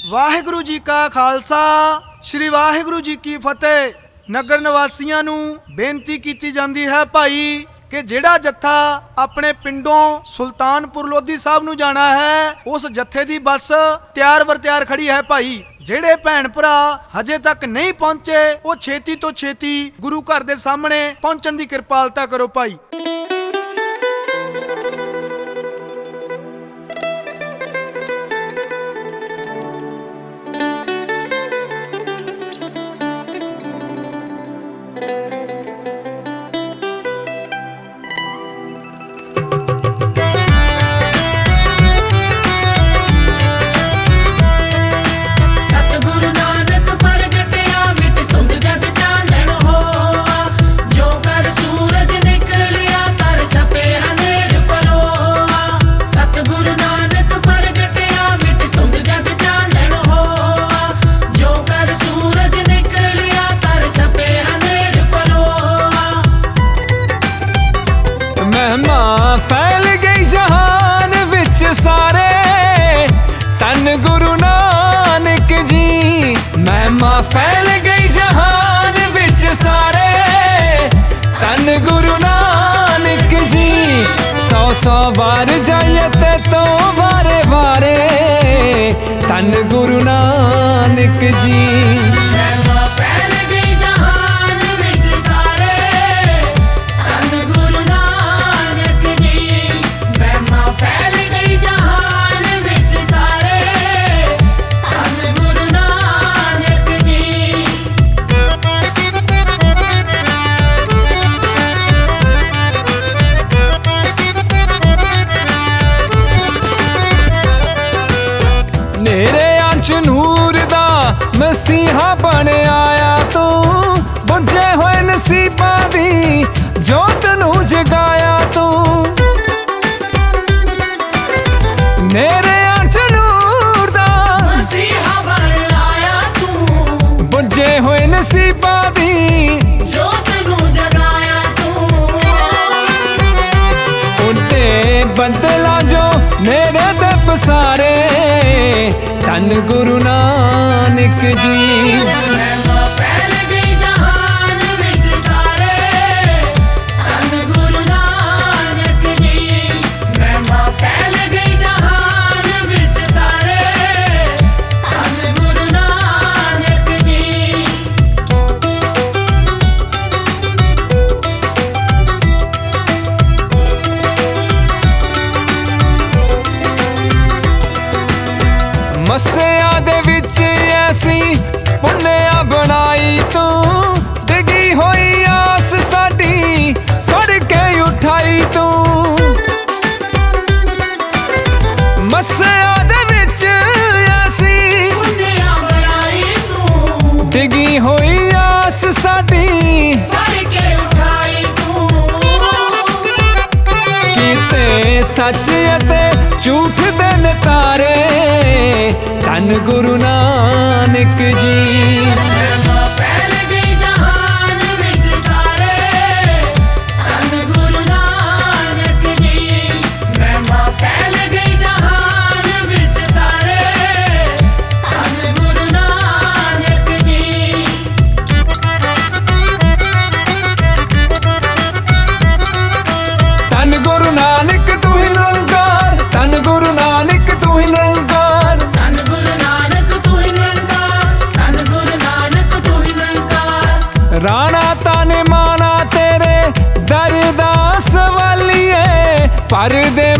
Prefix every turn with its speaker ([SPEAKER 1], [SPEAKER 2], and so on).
[SPEAKER 1] ਵਾਹਿਗੁਰੂ ਜੀ ਕਾ ਖਾਲਸਾ श्री वाहिगुरू जी की फतेह। नगर निवासियों नूं बेनती की जाती है भाई कि जिहड़ा जत्था अपने पिंडों सुल्तानपुर लोधी साहब नूं जाना है उस जत्थे दी बस तैयार बर तैयार खड़ी है भाई। ਜਿਹੜੇ ਭੈਣ ਭਰਾ ਹਜੇ ਤੱਕ ਨਹੀਂ ਪਹੁੰਚੇ ਉਹ ਛੇਤੀ ਤੋਂ ਛੇਤੀ ਗੁਰੂ ਘਰ ਦੇ ਸਾਹਮਣੇ ਪਹੁੰਚਣ ਦੀ ਕਿਰਪਾਲਤਾ ਕਰੋ ਭਾਈ।
[SPEAKER 2] फैल गई जहान विच सारे तन गुरु नानक जी। महिमा फैल गई जहान विच सारे तन गुरु नानक जी। 100 बार जाइए ते तो बारे बारे तन गुरु नानक जी। मसीहा बन आया तू बुझे होए नसीबां दी जोत नू जगाया तू। मेरे आंच नूर दा मसीहा बन आया तू बुझे होए नसीबां दी जोत नू जगाया तू। उन्ते बदला जो मेरे दे पसारे तन गुरु नानक जी। मस्सिया दे विच ऐसी पुन्निया बनाई तू डिगी होई आस साडी फड़ के उठाई तू। मस्सिया दे विच ऐसी पुन्निया बनाई तू डिगी होई आस साडी फड़ के उठाई तू। कीते सच अते झूठ दे नतारे तन गुरु नानक जी। तन गुरु नानक तू ही निरंकार, तन गुरु नानक तू ही निरंकार, तन गुरु नानक तू ही निरंकार, तन गुरु नानक तू ही निरंकार। राणा ताने माना तेरे दरदास वालिए पर दे